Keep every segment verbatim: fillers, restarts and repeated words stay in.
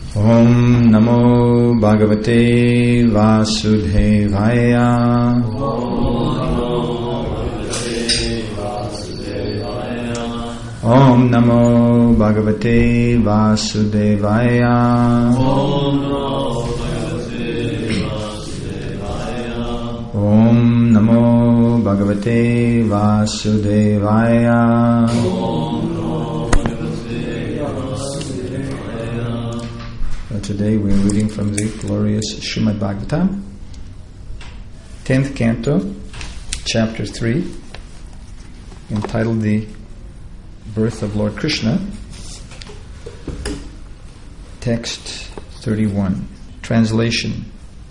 Om Namo Bhagavate Vasudevaya. Om Namo Bhagavate Vasudevaya. Om Namo Bhagavate Vasudevaya. Today we are reading from the glorious Srimad Bhagavatam, tenth canto, chapter three, entitled The Birth of Lord Krishna, text thirty-one. Translation.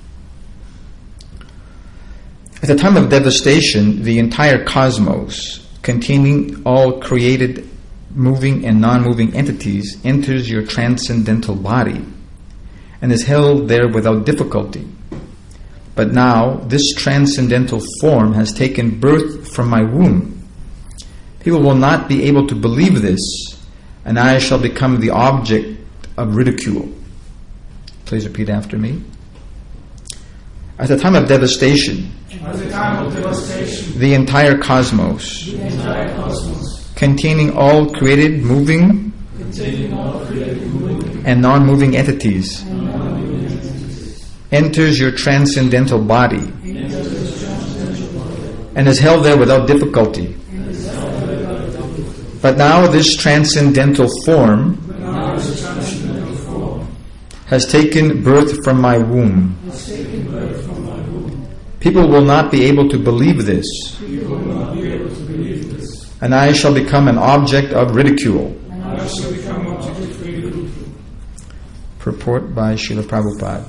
At the time of devastation, the entire cosmos, containing all created moving and non-moving entities, enters your transcendental body and is held there without difficulty. But now this transcendental form has taken birth from my womb. People will not be able to believe this, and I shall become the object of ridicule. Please repeat after me. At the time of devastation, At the time of devastation the entire cosmos, the entire cosmos, containing all created moving containing all created moving and non-moving entities, and non-moving entities, enters your transcendental body enters the transcendental body, and is held there without difficulty. and is held there without difficulty. But now this transcendental form But now this transcendental form has taken birth from my womb. has taken birth from my womb. People will not be able to believe this, People will not be able to believe this, and I shall become an object of ridicule. and I shall become object of ridicule. Purport by Srila Prabhupada.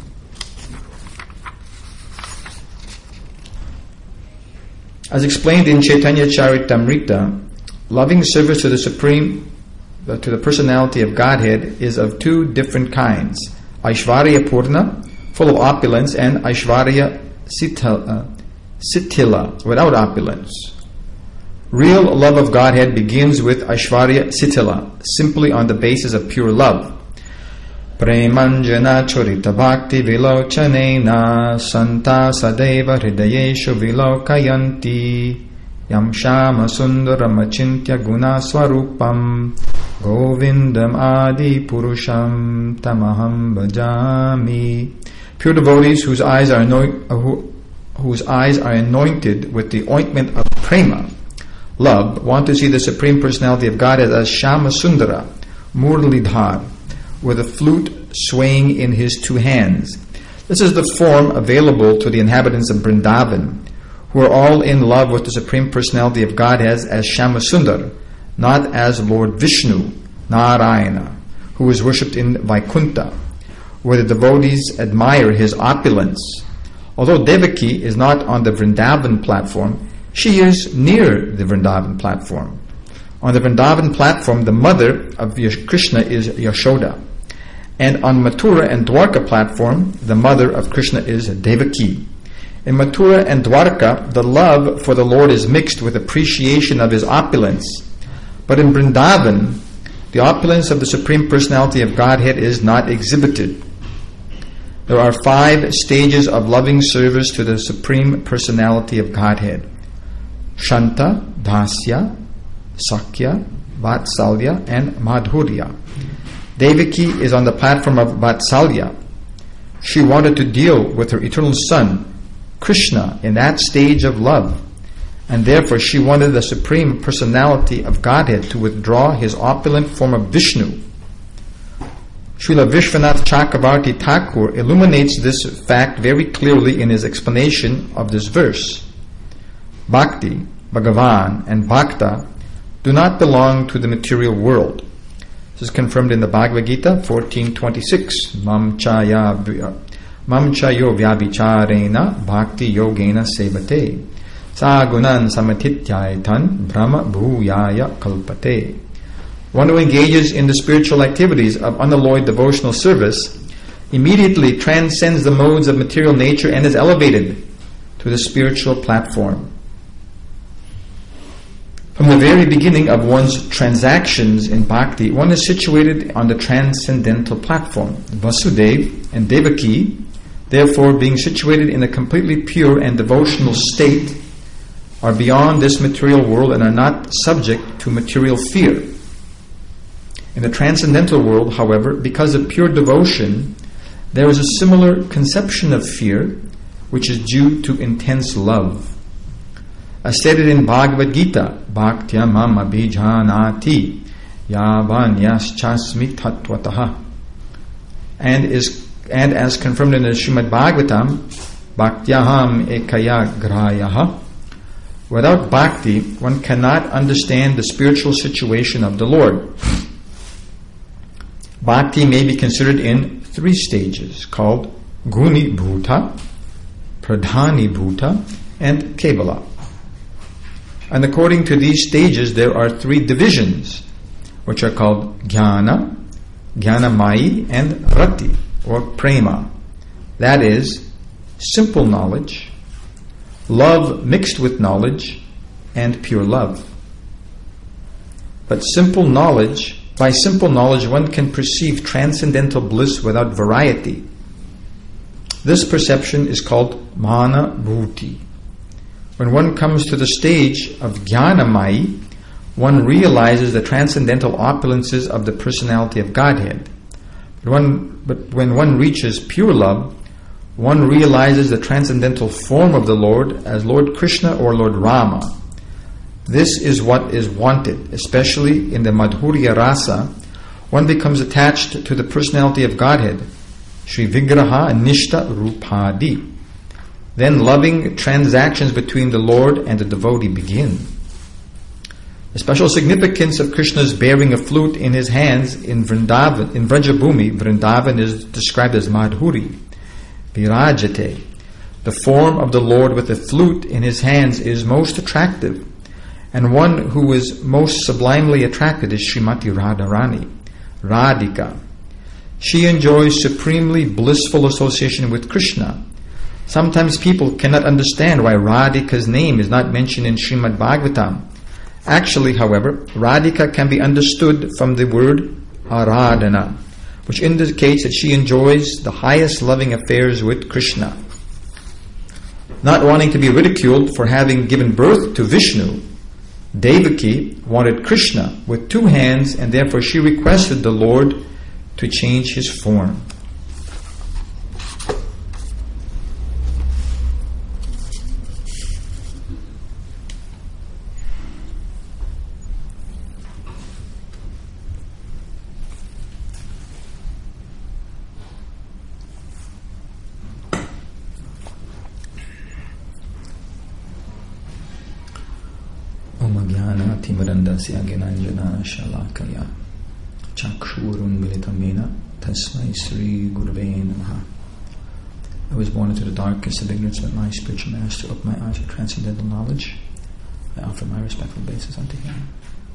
As explained in Chaitanya Charitamrita, loving service to the Supreme, uh, to the personality of Godhead is of two different kinds: Aishvarya Purna, full of opulence, and Aishvarya Sitila, uh, Sitila, without opulence. Real love of Godhead begins with Aishvarya Sitila, simply on the basis of pure love. Premanjana churita bhakti vilochanena santa sadeva hridayeshu vilokayanti yam shama sundaram achintya guna swarupam govindam adi purusham tamaham bhajami. Pure devotees whose eyes are anoint, uh, who, whose eyes are anointed with the ointment of prema, love, want to see the Supreme Personality of God as Shama Sundara, Murlidhar, with a flute swaying in his two hands. This is the form available to the inhabitants of Vrindavan, who are all in love with the Supreme Personality of God as, as Shama Sundar, not as Lord Vishnu, Narayana, who is worshipped in Vaikuntha, where the devotees admire his opulence. Although Devaki is not on the Vrindavan platform, she is near the Vrindavan platform. On the Vrindavan platform, the mother of Krishna is Yashoda. And on Mathura and Dwarka platform, the mother of Krishna is Devaki. In Mathura and Dwarka, the love for the Lord is mixed with appreciation of his opulence. But in Vrindavan, the opulence of the Supreme Personality of Godhead is not exhibited. There are five stages of loving service to the Supreme Personality of Godhead: Shanta, Dasya, Sakya, Vatsalya, and Madhurya. Devaki is on the platform of Vatsalya. She wanted to deal with her eternal son, Krishna, in that stage of love, and therefore she wanted the Supreme Personality of Godhead to withdraw his opulent form of Vishnu. Srila Vishwanath Chakravarti Thakur illuminates this fact very clearly in his explanation of this verse. Bhakti, Bhagavan, and Bhakta do not belong to the material world. This is confirmed in the Bhagavad Gita fourteen twenty-six. Mam chaya mam chayo vyabhicharena bhakti yogena sevate sa gunan samathityaitan brahma bhuyaya kalpate. One who engages in the spiritual activities of unalloyed devotional service immediately transcends the modes of material nature and is elevated to the spiritual platform. From the very beginning of one's transactions in bhakti, one is situated on the transcendental platform. Vasudeva and Devaki, therefore, being situated in a completely pure and devotional state, are beyond this material world and are not subject to material fear. In the transcendental world, however, because of pure devotion, there is a similar conception of fear, which is due to intense love. As stated in Bhagavad Gita, Bhaktya mam abhijanati yavanyaschasmi tattvataha, and is and as confirmed in the Srimad Bhagavatam, Bhaktyaham ekaya grayaha. Without bhakti, one cannot understand the spiritual situation of the Lord. Bhakti may be considered in three stages, called Guni Bhuta, Pradhani Bhuta, and Kevala. And according to these stages, there are three divisions, which are called Jnana, Jnanamai, and Rati, or Prema. That is, simple knowledge, love mixed with knowledge, and pure love. But simple knowledge, by simple knowledge, one can perceive transcendental bliss without variety. This perception is called Mana Bhuti. When one comes to the stage of Jnanamai, one realizes the transcendental opulences of the personality of Godhead. But, one, but when one reaches pure love, one realizes the transcendental form of the Lord as Lord Krishna or Lord Rama. This is what is wanted, especially in the Madhurya Rasa. One becomes attached to the personality of Godhead, Sri Vigraha Nishta Rupadi. Then loving transactions between the Lord and the devotee begin. The special significance of Krishna's bearing a flute in his hands in Vrindavan, in Vrajabhumi, Vrindavan is described as Madhuri, Virajate. The form of the Lord with a flute in his hands is most attractive, and one who is most sublimely attracted is Srimati Radharani, Radhika. She enjoys supremely blissful association with Krishna. Sometimes people cannot understand why Radhika's name is not mentioned in Srimad Bhagavatam. Actually, however, Radhika can be understood from the word Aradhana, which indicates that she enjoys the highest loving affairs with Krishna. Not wanting to be ridiculed for having given birth to Vishnu, Devaki wanted Krishna with two hands, and therefore she requested the Lord to change his form. Timurandasya Gyananjana Shalakaya Chakshurun Militamena Tasmai Sri Gurave Namaha. I was born into the darkness of ignorance, but my spiritual master opened my eyes to transcendental knowledge. I offer my respectful obeisance unto him.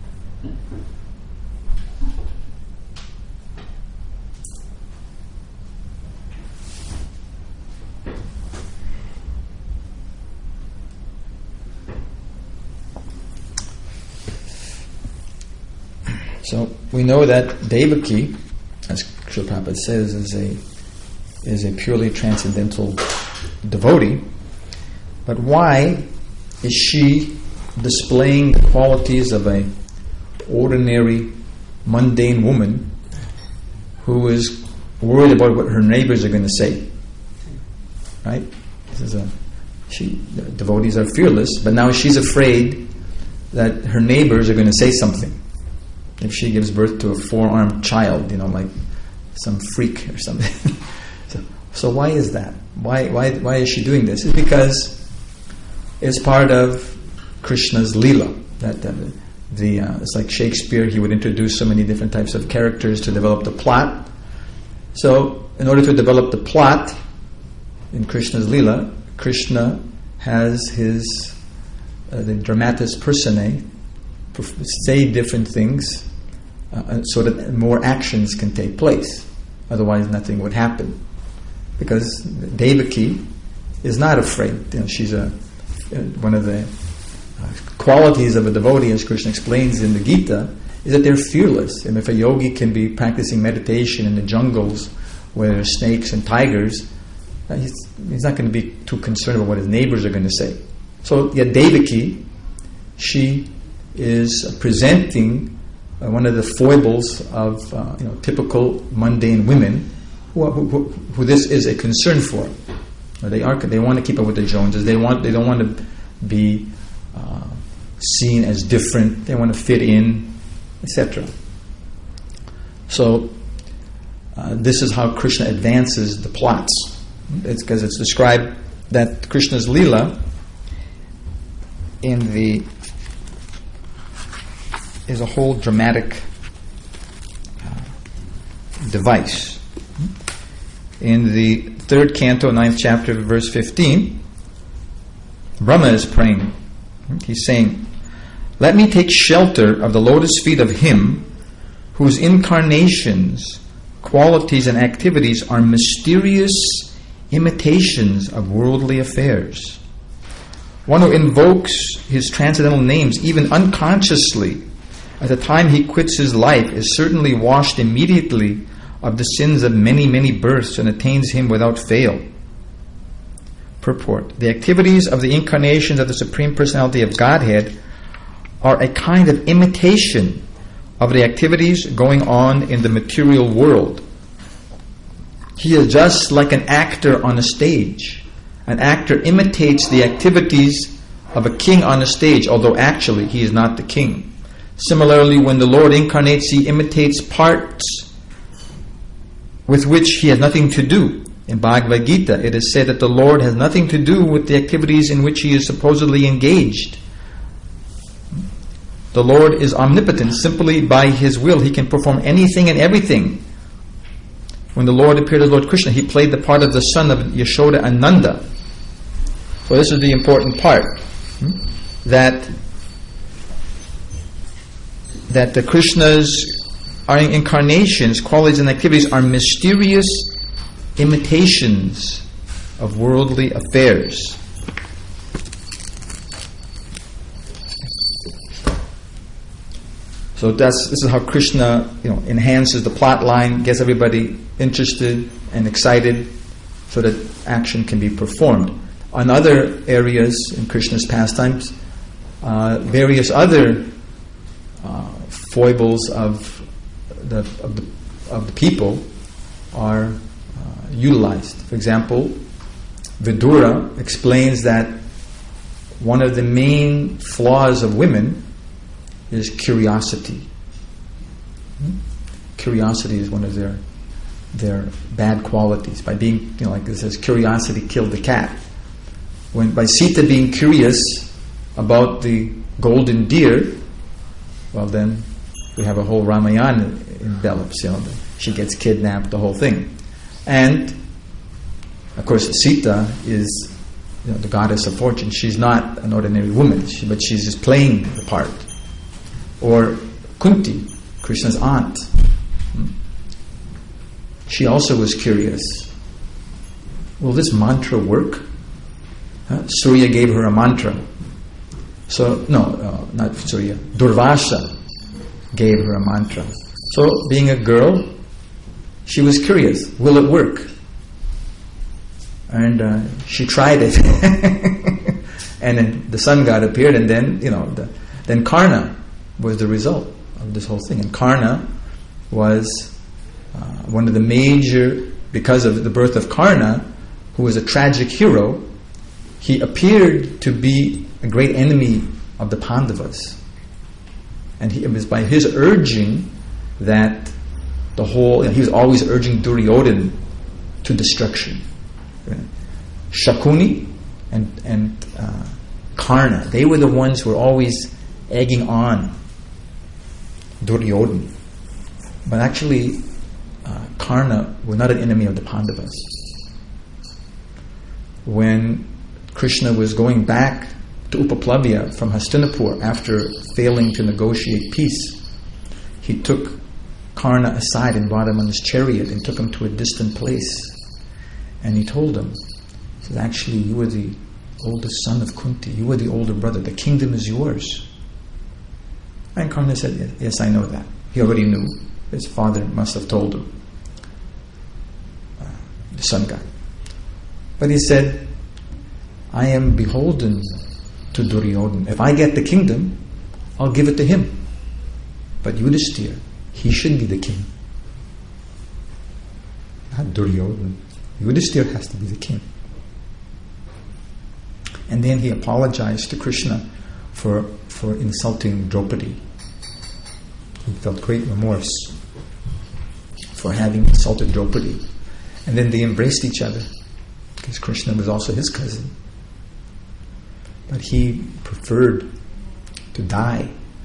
So we know that Devaki, as Srila Prabhupada says, is a is a purely transcendental devotee. But why is she displaying the qualities of a ordinary, mundane woman who is worried about what her neighbors are going to say? Right? This is a she. The devotees are fearless, but now she's afraid that her neighbors are going to say something. If she gives birth to a four-armed child, you know, like some freak or something. so, so why is that? Why, why, why is she doing this? It's because it's part of Krishna's Leela. That, that the uh, it's like Shakespeare. He would introduce so many different types of characters to develop the plot. So, in order to develop the plot in Krishna's Leela, Krishna has his uh, the dramatis personae say different things. Uh, so that more actions can take place. Otherwise, nothing would happen. Because Devaki is not afraid. You know, she's a uh, one of the uh, qualities of a devotee, as Krishna explains in the Gita, is that they're fearless. And if a yogi can be practicing meditation in the jungles where there are snakes and tigers, uh, he's, he's not going to be too concerned about what his neighbors are going to say. So, yet Devaki, she is presenting uh, one of the foibles of uh, you know, typical mundane women who, who, who this is a concern for. They are they want to keep up with the Joneses. They want they don't want to be uh, seen as different. They want to fit in, et cetera. So uh, this is how Krishna advances the plots. It's because it's described that Krishna's Leela in the is a whole dramatic uh, device. In the third canto, ninth chapter, verse fifteen, Brahma is praying. He's saying, "Let me take shelter of the lotus feet of him whose incarnations, qualities, and activities are mysterious imitations of worldly affairs. One who invokes his transcendental names, even unconsciously, at the time he quits his life, is certainly washed immediately of the sins of many, many births and attains him without fail." Purport: the activities of the incarnations of the Supreme Personality of Godhead are a kind of imitation of the activities going on in the material world. He is just like an actor on a stage. An actor imitates the activities of a king on a stage, although actually he is not the king. Similarly, when the Lord incarnates, he imitates parts with which he has nothing to do. In Bhagavad Gita, it is said that the Lord has nothing to do with the activities in which he is supposedly engaged. The Lord is omnipotent. Simply by his will, he can perform anything and everything. When the Lord appeared as Lord Krishna, he played the part of the son of Yashoda and Nanda. So this is the important part, that that the Krishna's our incarnations, qualities, and activities are mysterious imitations of worldly affairs. So that's this is how Krishna, you know, enhances the plot line, gets everybody interested and excited, so that action can be performed. On other areas in Krishna's pastimes, uh, various other uh, foibles of The, of the of the people are uh, utilized. For example, Vidura explains that one of the main flaws of women is curiosity. Hmm? Curiosity is one of their their bad qualities. By being, you know, like it says, curiosity killed the cat. When by Sita being curious about the golden deer, well then we have a whole Ramayana envelops, you know, the, she gets kidnapped, the whole thing. And of course Sita is, you know, the goddess of fortune. She's not an ordinary woman, she, but she's just playing the part. Or Kunti, Krishna's aunt. She also was curious. Will this mantra work? Huh? Surya gave her a mantra. So, no, uh, not Surya, Durvasa gave her a mantra. So, being a girl, she was curious. Will it work? And uh, she tried it. And then the sun god appeared, and then, you know, the, then Karna was the result of this whole thing. And Karna was uh, one of the major, because of the birth of Karna, who was a tragic hero, he appeared to be a great enemy of the Pandavas. And he, it was by his urging that the whole, you know, he was always urging Duryodhana to destruction. Shakuni and and uh, Karna, they were the ones who were always egging on Duryodhana. But actually, uh, Karna was not an enemy of the Pandavas. When Krishna was going back to Upaplavya from Hastinapur after failing to negotiate peace, he took Karna aside and brought him on his chariot and took him to a distant place. And he told him, he said, actually, you were the oldest son of Kunti. You were the older brother. The kingdom is yours. And Karna said, yes, I know that. He already knew. His father must have told him. Uh, the sun god. But he said, I am beholden to Duryodhana. If I get the kingdom, I'll give it to him. But Yudhishthira, he should be the king. Not Duryodhana. Yudhishthira has to be the king. And then he apologized to Krishna for, for insulting Draupadi. He felt great remorse for having insulted Draupadi. And then they embraced each other, because Krishna was also his cousin. But he preferred to die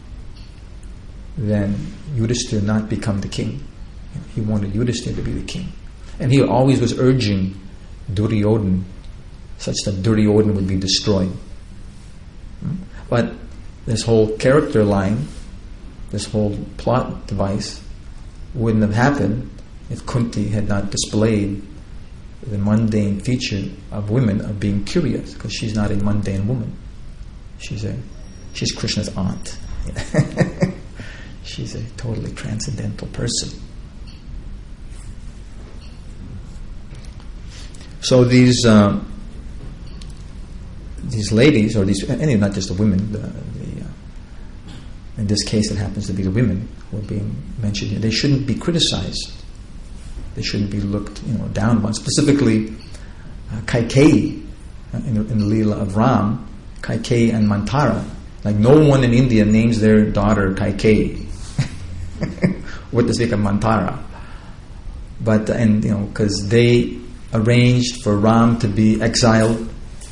than Yudhishthira not become the king. He wanted Yudhishthira to be the king. And he always was urging Duryodhana, such that Duryodhana would be destroyed. But this whole character line, this whole plot device, wouldn't have happened if Kunti had not displayed the mundane feature of women of being curious, because she's not a mundane woman. She's a she's Krishna's aunt. She's a totally transcendental person. So these uh, these ladies, or these, any not just the women, the, the uh, in this case it happens to be the women who are being mentioned here. They shouldn't be criticized. They shouldn't be looked, you know, down upon. Specifically, uh, Kaikeyi, uh, in, the, in the Leela of Ram, Kaikeyi and Mantara. Like, no one in India names their daughter Kaikeyi. What does make a Mantara? But, and, you know, because they arranged for Ram to be exiled,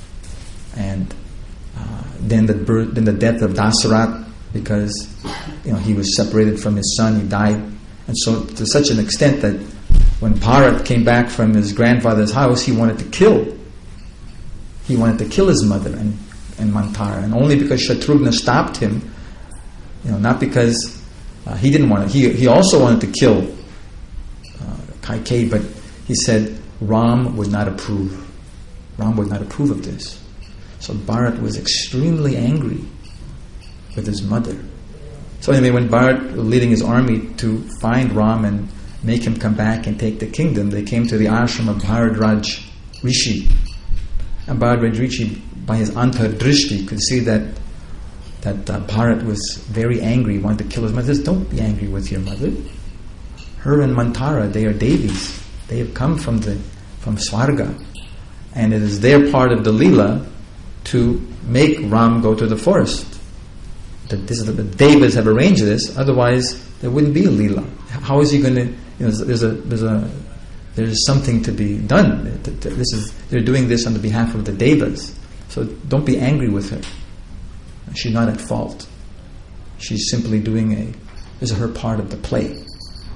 and uh, then the birth, then the death of Dasarat, because, you know, he was separated from his son, he died. And so, to such an extent that when Bharat came back from his grandfather's house, he wanted to kill. He wanted to kill his mother and, and Mantara. And only because Shatrughna stopped him, you know, not because uh, he didn't want to. He, he also wanted to kill uh, Kaikeyi, but he said Ram would not approve. Ram would not approve of this. So Bharat was extremely angry with his mother. So anyway, when Bharat was leading his army to find Ram and make him come back and take the kingdom, they came to the ashram of Bharadraj Rishi. And Bharadraj Rishi, by his antardrishti, could see that that uh, Bharat was very angry, wanted to kill his mother. He says, don't be angry with your mother. Her and Mantara, they are Devis. They have come from the from Swarga. And it is their part of the Leela to make Ram go to the forest. That this is the, the Devas have arranged this, otherwise there wouldn't be a Leela. How is he going to, you know, there's a there's a there's something to be done. This is they're doing this on the behalf of the Devas. So don't be angry with her. She's not at fault. She's simply doing a this is her part of the play.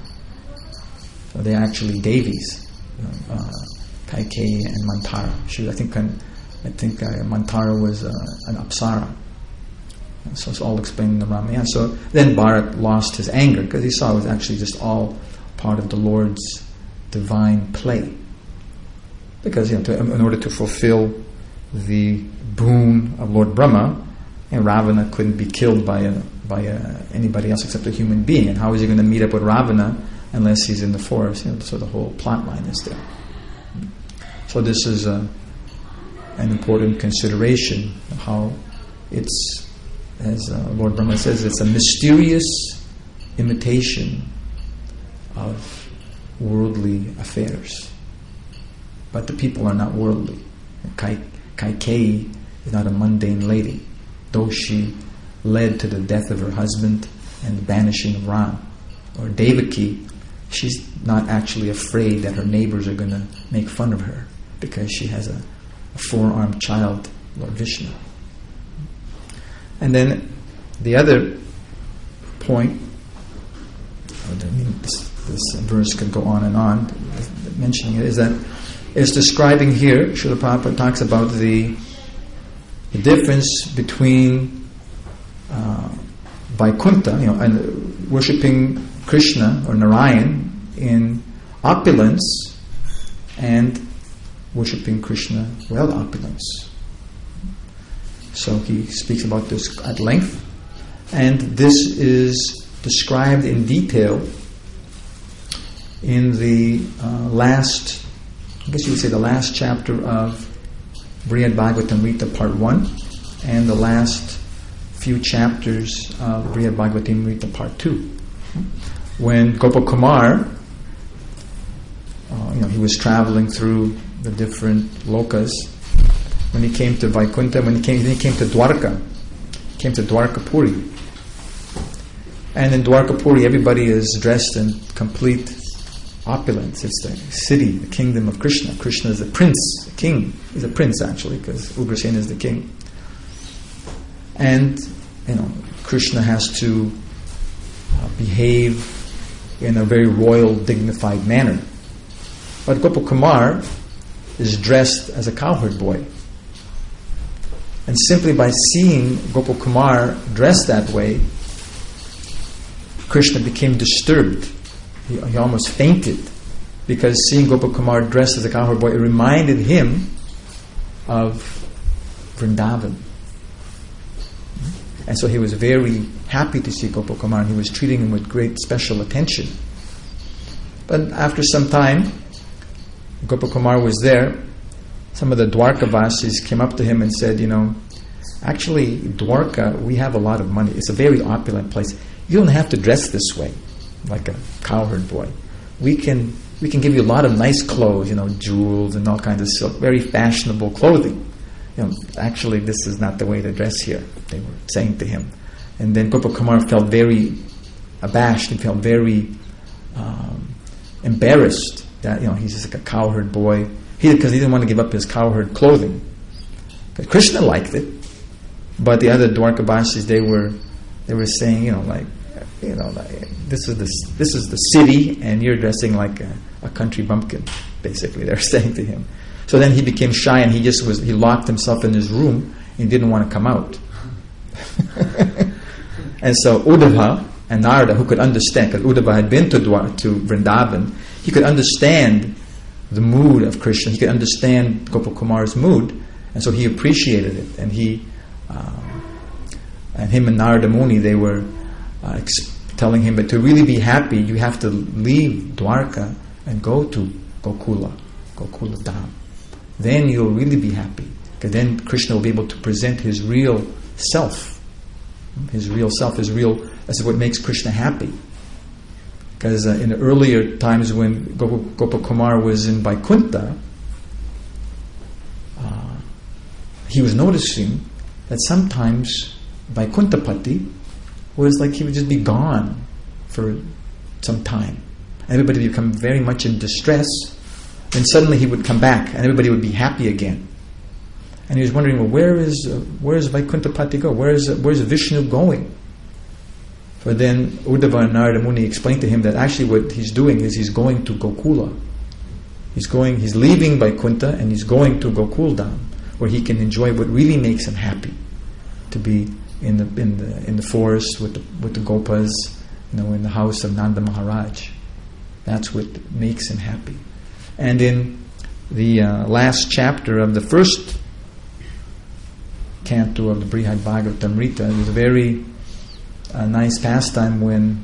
So they're actually Devis, you know, uh, Kaikeyi and Mantara. She, I think, I think uh, Mantara was uh, an Apsara. So it's all explained in the Ramayana. So then Bharat lost his anger because he saw it was actually just all part of the Lord's divine play. Because, you know, to, in order to fulfill the boon of Lord Brahma, and Ravana couldn't be killed by a, by a, anybody else except a human being. And how is he going to meet up with Ravana unless he's in the forest? You know, so the whole plot line is there. So this is a, an important consideration of how it's, as uh, Lord Brahma says, it's a mysterious imitation of worldly affairs. But the people are not worldly. Kai, Kaikeyi is not a mundane lady, though she led to the death of her husband and the banishing of Ram. Or Devaki, she's not actually afraid that her neighbors are going to make fun of her because she has a, a four-armed child, Lord Vishnu. And then the other point, I mean, this, this verse could go on and on, mentioning it, is that it's describing here, Srila Prabhupada talks about the, the difference between uh, Vaikuntha, you know, and worshipping Krishna or Narayan in opulence and worshipping Krishna without opulence. So he speaks about this at length. And this is described in detail in the uh, last, I guess you would say the last chapter of Brihad Bhagavatamrita Part one and the last few chapters of Brihad Bhagavatamrita Part two. When Gopakumar, uh, you know, he was traveling through the different lokas, when he came to Vaikuntha, when he came, then he came to Dwarka, he came to Dwarkapuri. And in Dwarkapuri, everybody is dressed in complete opulence. It's the city, the kingdom of Krishna. Krishna is the prince, the king. He's a prince actually, because Ugrasena is the king. And you know, Krishna has to uh, behave in a very royal, dignified manner. But Gopakumar is dressed as a cowherd boy. And simply by seeing Gopakumar dressed that way, Krishna became disturbed. He, he almost fainted, because seeing Gopakumar dressed as a cowherd boy, it reminded him of Vrindavan. And so he was very happy to see Gopakumar, and he was treating him with great special attention. But after some time, Gopakumar was there. Some of the Dwarkavasis came up to him and said, you know, actually, Dwarka, we have a lot of money. It's a very opulent place. You don't have to dress this way, like a cowherd boy. We can we can give you a lot of nice clothes, you know, jewels and all kinds of silk, very fashionable clothing. You know, actually, this is not the way to dress here, they were saying to him. And then Gopakumar felt very abashed. He felt very um, embarrassed that, you know, he's just like a cowherd boy. He because he didn't want to give up his cowherd clothing. But Krishna liked it, but the other Dwarkavasis, they were they were saying, you know, like, you know, like, this is the this is the city, and you're dressing like a, a country bumpkin. Basically, they're saying to him. So then he became shy, and he just was he locked himself in his room, and he didn't want to come out. And so Uddhava and Narada, who could understand, because Uddhava had been to Dwar, to Vrindavan, he could understand the mood of Krishna. He could understand Gopakumar's mood, and so he appreciated it. And he, um, and him and Narada Muni, they were uh, ex- telling him that to really be happy, you have to leave Dwarka and go to Gokula, Gokula Dham. Then you'll really be happy, because then Krishna will be able to present his real self. His real self, his real, that's what makes Krishna happy. Because uh, in the earlier times when Gop- Gopakumar was in Vaikuntha, uh, he was noticing that sometimes Vaikuntapati was like he would just be gone for some time. Everybody would become very much in distress, and suddenly he would come back and everybody would be happy again. And he was wondering, well, where is uh, where is Vaikuntapati go? Where is uh, where is Vishnu going? But then Uddhava and Narada Muni explained to him that actually what he's doing is he's going to Gokula. He's going, he's leaving Vaikuntha and he's going to Gokuldham, where he can enjoy what really makes him happy, to be in the in the in the forest with the with the gopas, you know, in the house of Nanda Maharaj. That's what makes him happy. And in the uh, last chapter of the first canto of the Brihad Bhagavatamrita, there's a very uh, nice pastime when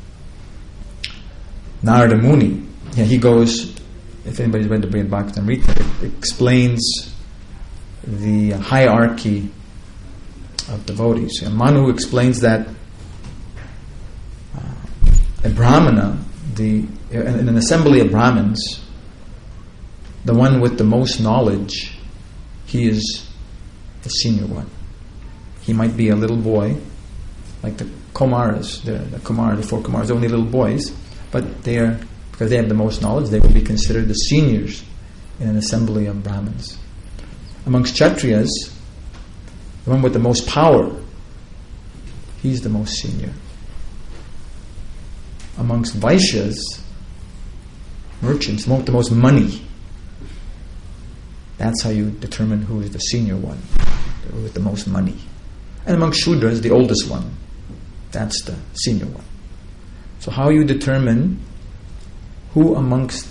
Narada Muni, yeah, he goes, if anybody's read the Brihad Bhagavatamrita, it explains the hierarchy of devotees. And Manu explains that uh, a Brahmana, the in an assembly of Brahmins, the one with the most knowledge, he is the senior one. He might be a little boy, like the Kumaras, the, the Kumar, the four Kumars, they're only little boys, but they are, because they have the most knowledge, they will be considered the seniors in an assembly of Brahmins. Amongst Kshatriyas, the one with the most power, he's the most senior. Amongst Vaishyas, merchants, the most money, that's how you determine who is the senior one, with the most money. And among Shudras, the oldest one, that's the senior one. So how you determine who amongst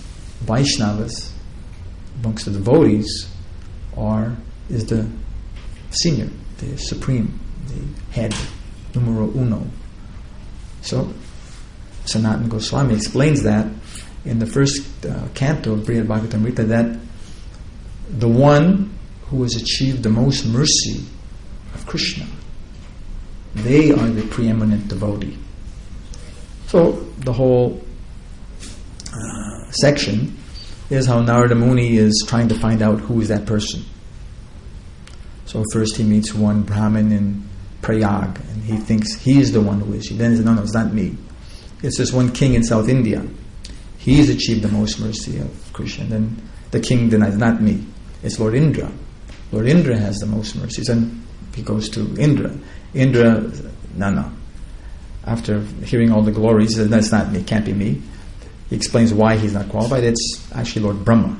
Vaishnavas, amongst the devotees, are is the senior. the supreme, the head, numero uno. So, Sanatana Goswami explains that in the first uh, canto of Brihad Bhagavatamrita, that the one who has achieved the most mercy of Krishna, they are the preeminent devotee. So the whole uh, section is how Narada Muni is trying to find out who is that person. So first he meets one Brahmin in Prayag, and he thinks he is the one who is. He then says, no, no, it's not me. It's this one king in South India. He's achieved the most mercy of Krishna. And then the king denies, not me. It's Lord Indra. Lord Indra has the most mercies. And he goes to Indra. Indra, no, no. After hearing all the glories, he says, no, it's not me, it can't be me. He explains why he's not qualified. It's actually Lord Brahma.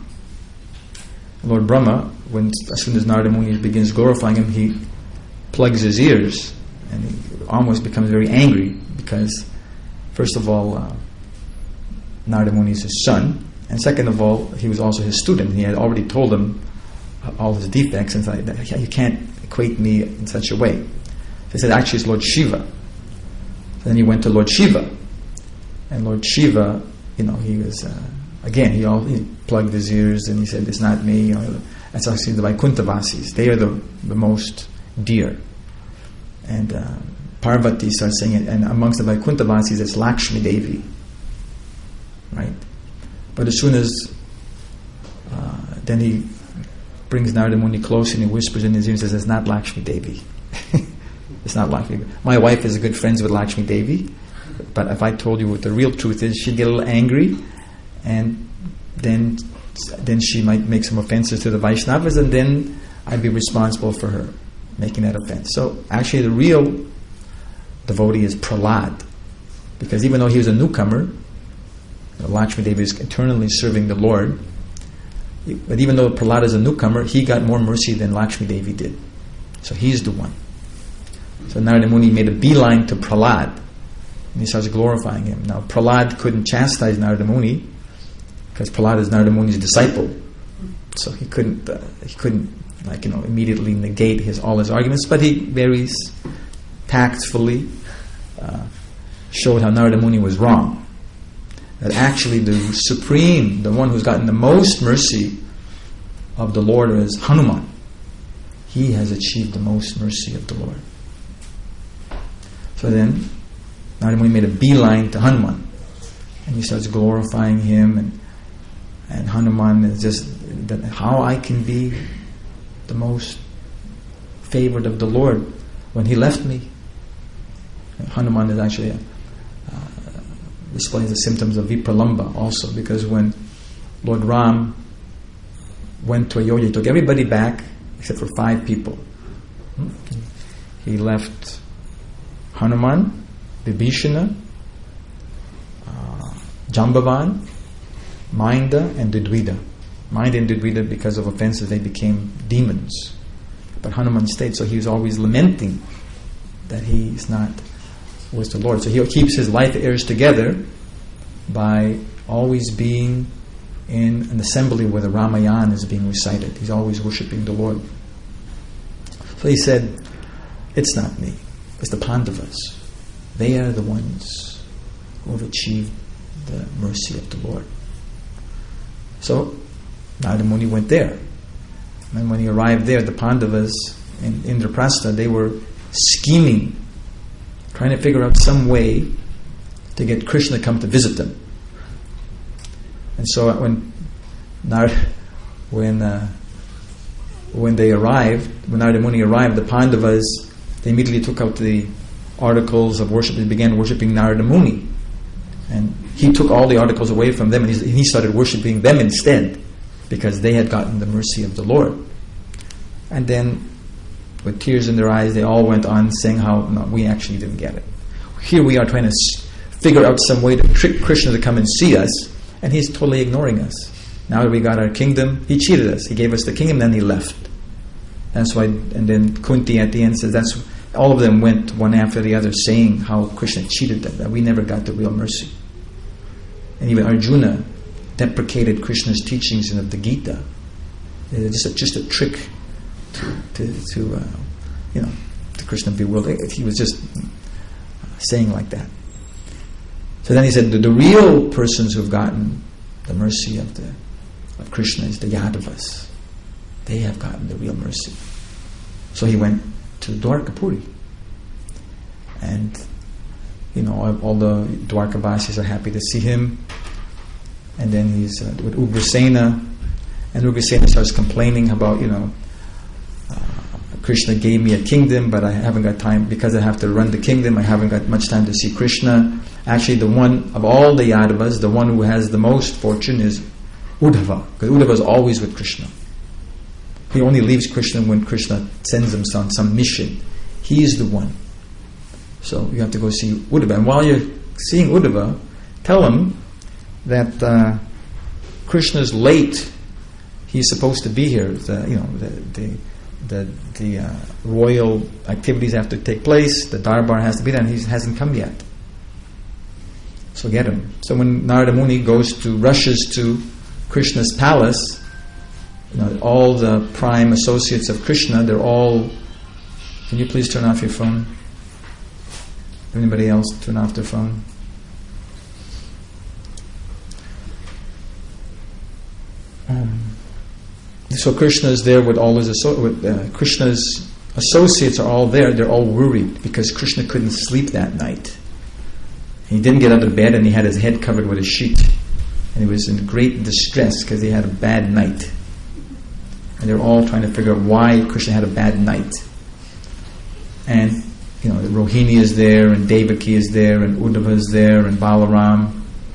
Lord Brahma, when as soon as Narada Muni begins glorifying him, he plugs his ears and he almost becomes very angry because, first of all, uh, Narada Muni is his son, and second of all, he was also his student. He had already told him all his defects, and said, you can't equate me in such a way. He said, actually, it's Lord Shiva. Then he went to Lord Shiva, and Lord Shiva, you know, he was uh, again he all he plugged his ears and he said, "It's not me." You know, that's actually the Vaikuntavasis. They are the the most dear. And uh, Parvati starts saying it, and amongst the Vaikuntavasis, it's Lakshmi Devi, right? But as soon as uh, then he brings Narada Muni close and he whispers in his ear and says, "It's not Lakshmi Devi." It's not Lakshmi Devi. My wife is good friends with Lakshmi Devi, but if I told you what the real truth is, she'd get a little angry, and then then she might make some offenses to the Vaishnavas, and then I'd be responsible for her making that offense. So actually the real devotee is Prahlad, because even though he was a newcomer, Lakshmi Devi is eternally serving the Lord, but even though Prahlad is a newcomer, he got more mercy than Lakshmi Devi did. So he's the one. So Narada Muni made a beeline to Prahlad, and he starts glorifying him. Now Prahlad couldn't chastise Narada Muni because Prahlad is Narada Muni's disciple, so he couldn't uh, he couldn't like you know immediately negate his all his arguments. But he very tactfully uh, showed how Narada Muni was wrong. That actually the supreme, the one who's gotten the most mercy of the Lord is Hanuman. He has achieved the most mercy of the Lord. So then Narada Muni made a beeline to Hanuman, and he starts glorifying him, and and Hanuman is just that how I can be the most favored of the Lord when he left me. And Hanuman is actually a, uh, displays the symptoms of Vipralamba also, because when Lord Ram went to Ayodhya, he took everybody back except for five people. He left Hanuman, Vibhishana, uh, Jambavan, Mainda, and Dudvida. Mainda and Dudvida, because of offenses, they became demons. But Hanuman stayed, so he was always lamenting that he is not with the Lord. So he keeps his life heirs together by always being in an assembly where the Ramayana is being recited. He's always worshipping the Lord. So he said, it's not me. It's the Pandavas. They are the ones who have achieved the mercy of the Lord. So Narada Muni went there. And when he arrived there, the Pandavas in Indraprastha, they were scheming, trying to figure out some way to get Krishna to come to visit them. And so when Narada, when uh, when they arrived, when Narada Muni arrived, the Pandavas, they immediately took out the articles of worship and began worshipping Narada Muni. And he took all the articles away from them, and he started worshipping them instead, because they had gotten the mercy of the Lord. And then, with tears in their eyes, they all went on saying how, no, we actually didn't get it. Here we are trying to s- figure out some way to trick Krishna to come and see us, and he's totally ignoring us. Now that we got our kingdom, he cheated us. He gave us the kingdom, then he left. That's why, and then Kunti at the end says, that's all of them went one after the other saying how Krishna cheated them, that we never got the real mercy. And even Arjuna deprecated Krishna's teachings of the Gita. It's just a, just a trick to to, to uh, you know, to Krishna bewildered. He was just saying like that. So then he said, the, the real persons who've gotten the mercy of the of Krishna is the Yadavas. They have gotten the real mercy. So he went to Dwarkapuri. And, you know, all, all the Dwarkavasis are happy to see him. And then he's uh, with Ugrasena. And Ugrasena starts complaining about, you know, uh, Krishna gave me a kingdom, but I haven't got time, because I have to run the kingdom, I haven't got much time to see Krishna. Actually, the one of all the Yadavas, the one who has the most fortune is Uddhava, because Uddhava is always with Krishna. He only leaves Krishna when Krishna sends him on some mission. He is the one. So you have to go see Uddhava. And while you're seeing Uddhava, tell him that uh, Krishna's late. He's supposed to be here. The, you know, the the the, the uh, royal activities have to take place. The darbar has to be there, and he hasn't come yet. So get him. So when Narada Muni goes to rushes to Krishna's palace, you know, all the prime associates of Krishna, they're all. Can you please turn off your phone? Anybody else turn off their phone? Um, so Krishna is there with all his asso- with, uh, Krishna's associates are all there. They're all worried because Krishna couldn't sleep that night. He didn't get out of bed, and he had his head covered with a sheet, and he was in great distress because he had a bad night. And they're all trying to figure out why Krishna had a bad night. And you know, Rohini is there, and Devaki is there, and Uddhava is there, and Balaram,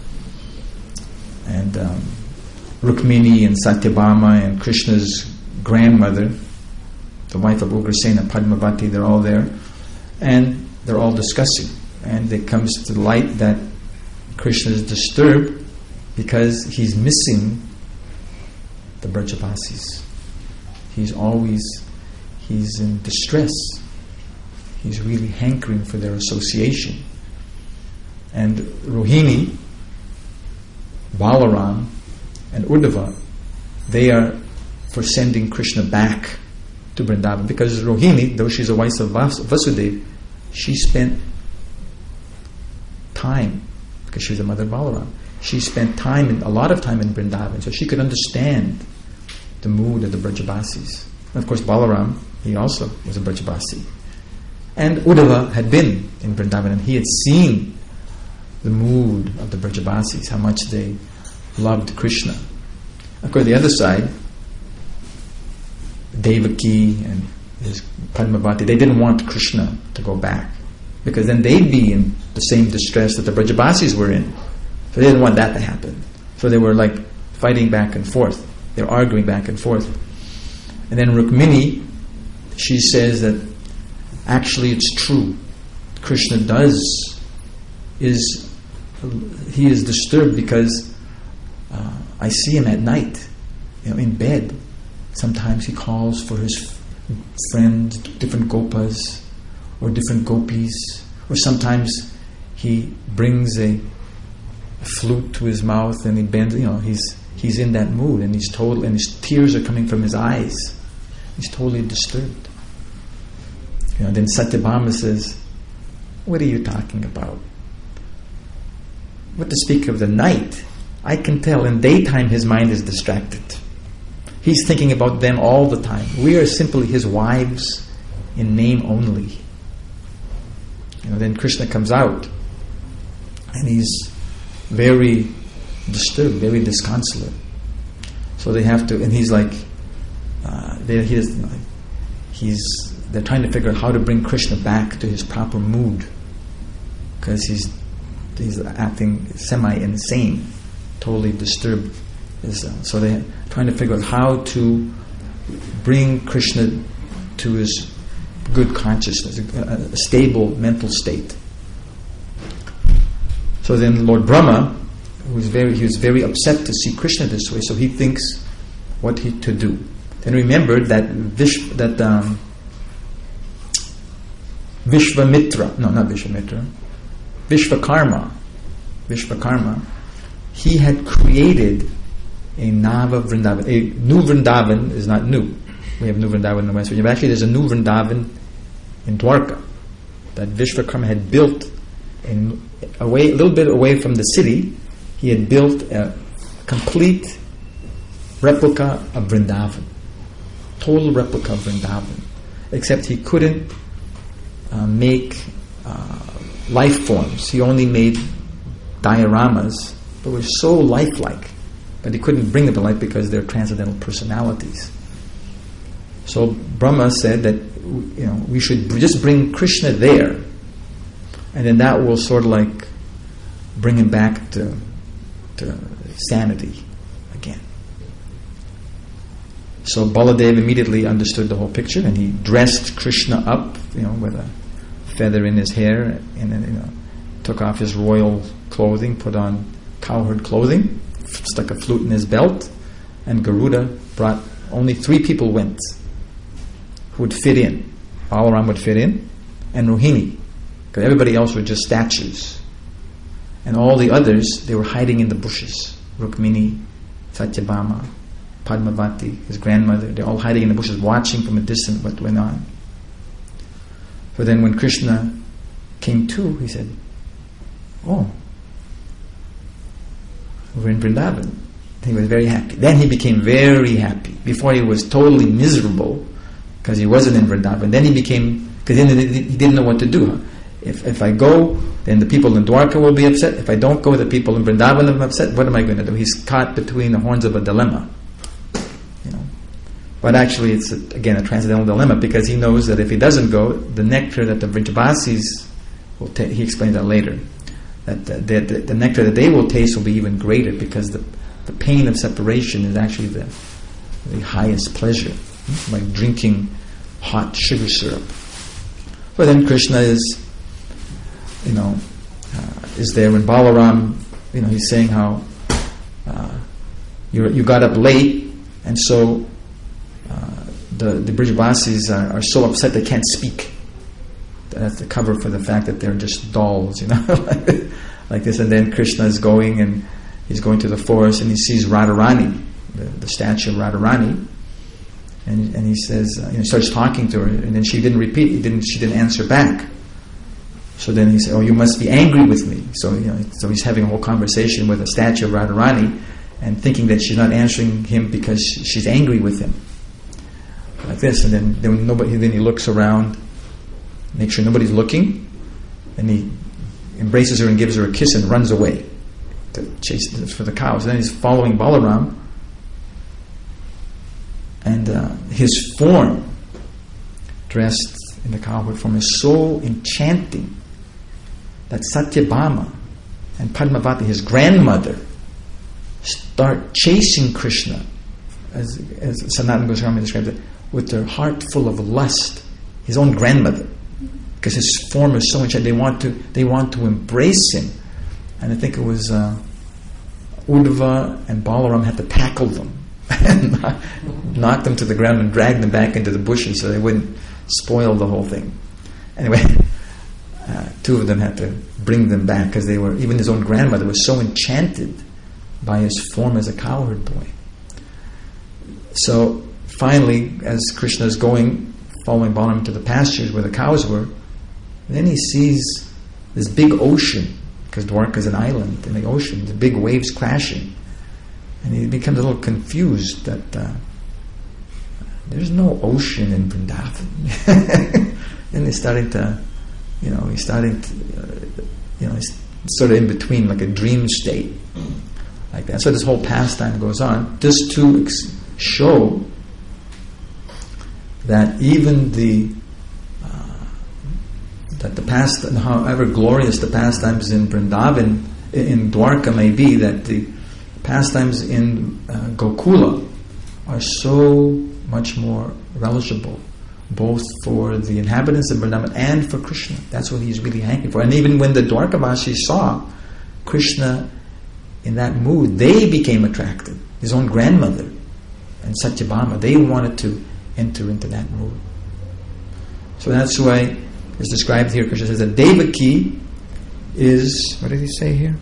and um, Rukmini, and Satyabhama, and Krishna's grandmother, the wife of Ugrasena, Padmavati. They're all there, and they're all discussing. And it comes to light that Krishna is disturbed because he's missing the Brajavasis. He's always, he's in distress. He's really hankering for their association. And Rohini, Balaram, and Uddhava, they are for sending Krishna back to Vrindavan. Because Rohini, though she's a wife of Vas- Vasudeva, she spent time, because she was the mother of Balaram, she spent time, in, a lot of time in Vrindavan, so she could understand the mood of the Brajavasis. And of course Balaram, he also was a Brajavasi. And Uddhava had been in Vrindavan, and he had seen the mood of the Brajavasis, how much they loved Krishna. Of course, the other side, Devaki and his Padmavati, they didn't want Krishna to go back, because then they'd be in the same distress that the Brajavasis were in. So they didn't want that to happen. So they were like fighting back and forth. They were arguing back and forth. And then Rukmini, she says that actually it's true. Krishna does, is, he is disturbed because uh, I see him at night, you know, in bed. Sometimes he calls for his friends, different gopas, or different gopis, or sometimes he brings a, a flute to his mouth and he bends, you know, he's he's in that mood, and he's total, and his tears are coming from his eyes. He's totally disturbed. You know, then Satyabhama says, "What are you talking about? What to speak of the night? I can tell in daytime his mind is distracted. He's thinking about them all the time. We are simply his wives in name only." You know, then Krishna comes out, and he's very disturbed, very disconsolate. So they have to, and he's like, uh, they, he is, he's, they're trying to figure out how to bring Krishna back to his proper mood, because he's he's acting semi-insane, totally disturbed. So they're trying to figure out how to bring Krishna to his good consciousness, a, a stable mental state. So then Lord Brahma, who was very, he was very upset to see Krishna this way, so he thinks what he to do. Then remembered that Vish, that um, Vishvamitra, no, not Vishvamitra, Vishvakarma, Vishvakarma, he had created a Nava Vrindavan. A new Vrindavan is not new. We have new Vrindavan in the West. But actually, there's a new Vrindavan in Dwarka that Vishvakarma had built in away, a little bit away from the city. He had built a complete replica of Vrindavan, total replica of Vrindavan, except he couldn't uh, make uh, life forms. He only made dioramas, but were so lifelike, but he couldn't bring them to life because they're transcendental personalities. So Brahma said that, you know, we should just bring Krishna there, and then that will sort of like bring him back to to sanity again. So Baladev immediately understood the whole picture, and he dressed Krishna up, you know, with a feather in his hair, and then, you know, took off his royal clothing, put on cowherd clothing, stuck a flute in his belt, and Garuda brought, only three people went who would fit in. Balaram would fit in, and Rohini, because everybody else were just statues. And all the others, they were hiding in the bushes. Rukmini, Satyabhama, Padmavati, his grandmother, they're all hiding in the bushes, watching from a distance what went on. But then when Krishna came to, he said, oh, we're in Vrindavan. He was very happy. Then he became very happy. Before he was totally miserable because he wasn't in Vrindavan. Then he became, because then he didn't know what to do. If if I go, then the people in Dwarka will be upset. If I don't go, the people in Vrindavan will be upset. What am I going to do? He's caught between the horns of a dilemma. You know, but actually, it's a, again a transcendental dilemma, because he knows that if he doesn't go, the nectar that the Vrajavasis will ta- he explains that later. That the, the, the nectar that they will taste will be even greater, because the the pain of separation is actually the the highest pleasure, hmm? like drinking hot sugar syrup. But then Krishna is, you know, uh, is there when Balaram, you know, he's saying how uh, you you got up late, and so uh, the the Brijavasis are, are so upset they can't speak. That's the cover for the fact that they're just dolls, you know, like this. And then Krishna is going, and he's going to the forest, and he sees Radharani, the, the statue of Radharani, and and he says, uh, you know, starts talking to her, and then she didn't repeat, he didn't, she didn't answer back. So then he said, "Oh, you must be angry with me." So you know, so he's having a whole conversation with a statue of Radharani, and thinking that she's not answering him because she's angry with him, like this. And then then nobody, then he looks around, make sure nobody's looking, and he embraces her and gives her a kiss and runs away to chase for the cows. And then he's following Balaram, and uh, his form, dressed in the cowherd form, is so enchanting that Satyabhama and Padmavati, his grandmother, start chasing Krishna, as, as Sanatana Goswami describes it, with their heart full of lust. His own grandmother, because his form is so enchanting, they want to they want to embrace him. And I think it was uh, Uddhava and Balaram had to tackle them and knock, knock them to the ground and drag them back into the bushes so they wouldn't spoil the whole thing. Anyway, uh, two of them had to bring them back, because they were, even his own grandmother was so enchanted by his form as a cowherd boy. So finally, as Krishna is going, following Balaram to the pastures where the cows were, then he sees this big ocean, because Dwarka is an island in the ocean, the big waves crashing, and he becomes a little confused that uh, there's no ocean in Vrindavan. And he's starting to, you know, he's starting to, uh, you know, he's sort of in between, like a dream state, like that. So this whole pastime goes on, just to ex- show that even the uh, that the past, however glorious the pastimes in Vrindavan, in Dwarka may be, that the pastimes in uh, Gokula are so much more relishable, both for the inhabitants of Vrindavan and for Krishna. That's what he's really hankering for. And even when the Dwarkavasis saw Krishna in that mood, they became attracted. His own grandmother and Satyabhama, they wanted to enter into that mood. So that's why it's described here. Krishna says that Devaki is, what did he say here?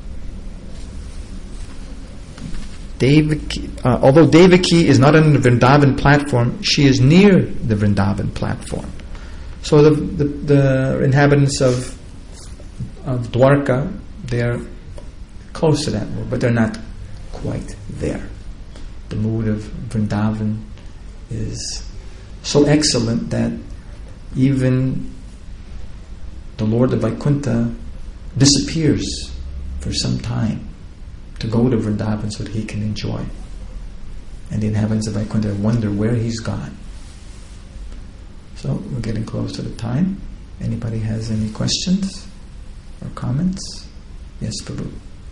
Devaki, uh, although Devaki is not on the Vrindavan platform, she is near the Vrindavan platform. So the, the the inhabitants of of Dwarka, they're close to that mood, but they're not quite there. The mood of Vrindavan is so excellent that even the Lord of Vaikuntha disappears for some time to go to Vrindavan so that he can enjoy. And the inhabitants of Vaikuntha wonder where he's gone. So we're getting close to the time. Anybody has any questions or comments? Yes, Prabhu.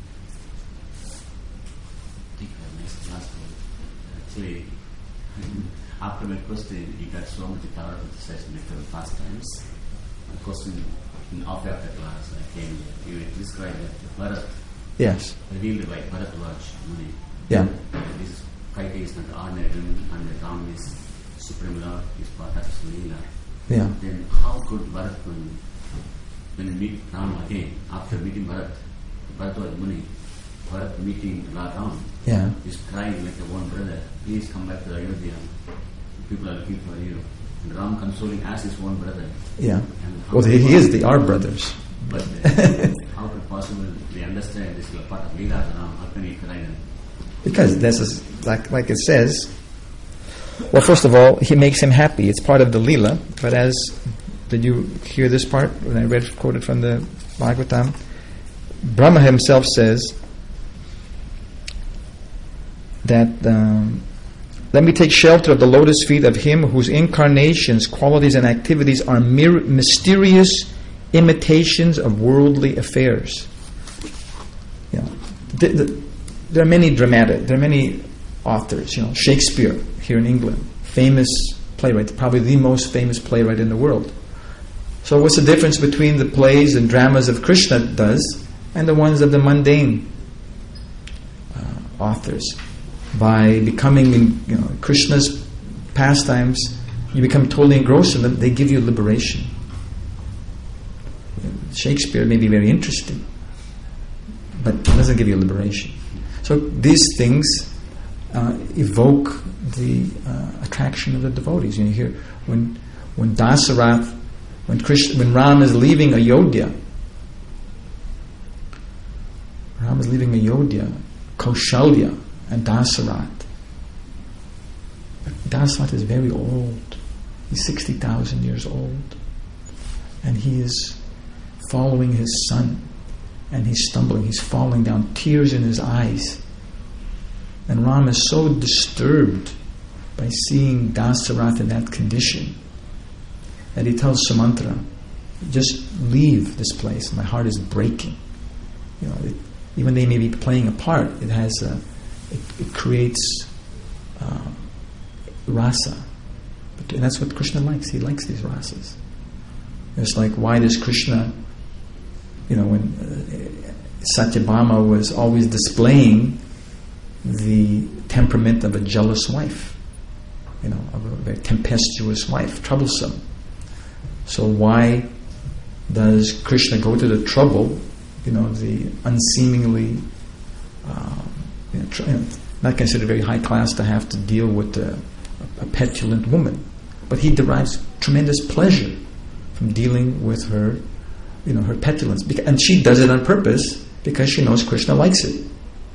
Actually, after my question, you got so much power of the session after the past times. My question in off after class, I came here. You described that Bharat, Yes. revealed by Bharat Raj Muni. Yeah. This is Kaikeyi is not ordinary woman, and the Ram is Supreme Lord, is part of his Leela. Yeah. Then how could Bharat Muni, when we meet Ram again, after meeting Bharat, Bharat Raj Muni, Bharat meeting Lord Ram, Yeah. is crying like a one brother, please come back to Ayodhya. People are looking for you. And Ram consoling as his one brother. Yeah. And how Well, could he, he is possible- the our brothers. But uh, how could possible we understand this is a part of Leela Ram? How can he cry then? Because this is like like it says. Well, first of all, he makes him happy. It's part of the Leela. But as did you hear this part when I read quoted from the Bhagavatam? Brahma himself says that um, let me take shelter of the lotus feet of him whose incarnations, qualities, and activities are mere mysterious imitations of worldly affairs. You know, th- th- there are many dramatic, there are many authors. You know, Shakespeare here in England, famous playwright, probably the most famous playwright in the world. So, what's the difference between the plays and dramas of Krishna does and the ones of the mundane uh, authors? By becoming, you know, Krishna's pastimes, you become totally engrossed in them. They give you liberation. Shakespeare may be very interesting, but it doesn't give you liberation. So these things uh, evoke the uh, attraction of the devotees. You know, hear when when Dasarath, when Krishna, when Ram is leaving Ayodhya, Ram is leaving Ayodhya, Kaushalya and Dasarath. Dasarath is very old. He's sixty thousand years old, and he is following his son, and he's stumbling, he's falling down, tears in his eyes. And Ram is so disturbed by seeing Dasarath in that condition that he tells Sumantra, just leave this place, my heart is breaking. You know, it, even they may be playing a part, it has a, it, it creates uh, rasa. But, and that's what Krishna likes, he likes these rasas. It's like, why does Krishna, you know, when uh, Satyabhama was always displaying the temperament of a jealous wife, you know, of a very tempestuous wife, troublesome. So why does Krishna go to the trouble, you know, the unseemingly, um, you know, tr- you know, not considered very high class to have to deal with a, a petulant woman, but he derives tremendous pleasure from dealing with her, you know, her petulance, and she does it on purpose because she knows Krishna likes it.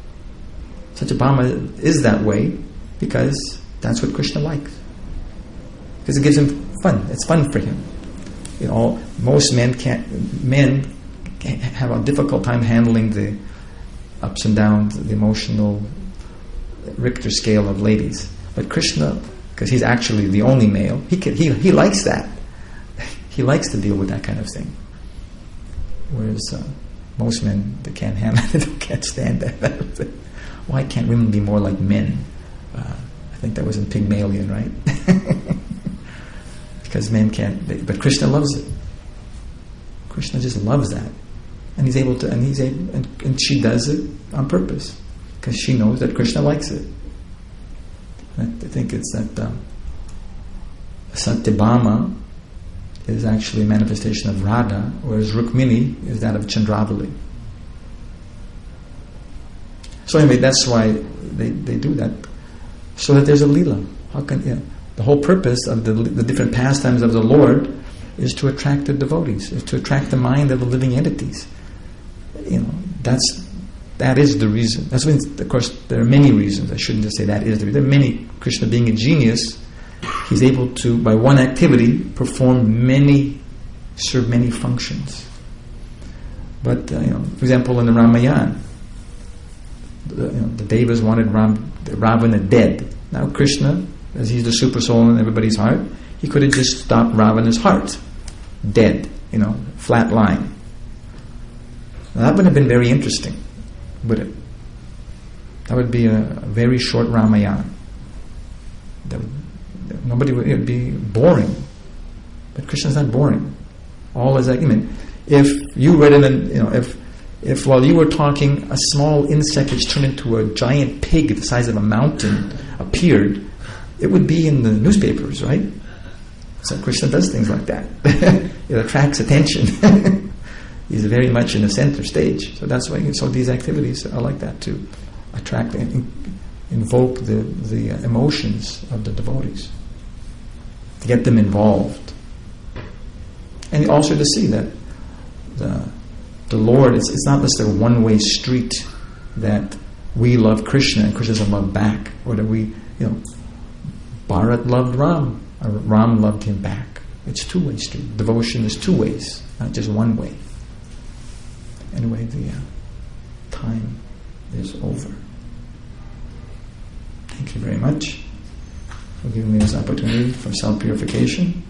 Satyabhama is that way because that's what Krishna likes. Because it gives him fun. It's fun for him. You know, most men can't. Men have a difficult time handling the ups and downs, the emotional Richter scale of ladies. But Krishna, because he's actually the only male, he can, he he likes that. He likes to deal with that kind of thing. Whereas uh, most men, they can't handle it, they can't stand that. Why can't women be more like men? Uh, I think that was in Pygmalion, right? Because men can't. They, but Krishna loves it. Krishna just loves that, and he's able to, and he's able, and, and she does it on purpose because she knows that Krishna likes it. And I think it's that um, Satyabhama is actually a manifestation of Radha, whereas Rukmini is that of Chandravali. So anyway, that's why they, they do that, so that there's a lila. How can, you know, the whole purpose of the the different pastimes of the Lord is to attract the devotees, is to attract the mind of the living entities. You know, that's that is the reason. That's when, of course, there are many reasons. I shouldn't just say that is the reason. There are many. Krishna, being a genius, he's able to, by one activity, perform many, serve many functions. But uh, you know, for example, in the Ramayana, the, you know, the Devas wanted Ram, Ravana dead. Now Krishna, as he's the super soul in everybody's heart, he could have just stopped Ravana's heart, dead. You know, flat line. Now, that would have been very interesting, would it? That would be a, a very short Ramayana. That would, nobody would. It would be boring. But Krishna's not boring. All is like, I mean, if you read it, in, you know, if if while you were talking, a small insect which turned into a giant pig the size of a mountain appeared, it would be in the newspapers, right? So Krishna does things like that. It attracts attention. He's very much in the center stage. So that's why. So these activities are like that to attract and invoke the the emotions of the devotees, to get them involved, and also to see that the the Lord, it's it's not just a one way street that we love Krishna and Krishna doesn't love back, or that we, you know, Bharat loved Ram, or Ram loved him back. It's two way street. Devotion is two ways, not just one way. Anyway, the uh, time is over. Thank you very much for giving me this opportunity for self-purification.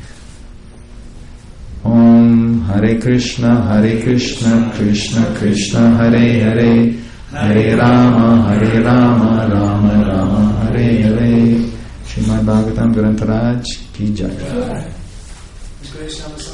Om Hare Krishna, Hare Krishna, Krishna Krishna, Hare Hare, Hare Rama, Hare Rama, Rama Rama, Hare Hare. Srimad Bhagavatam Grantaraj Ki Jai.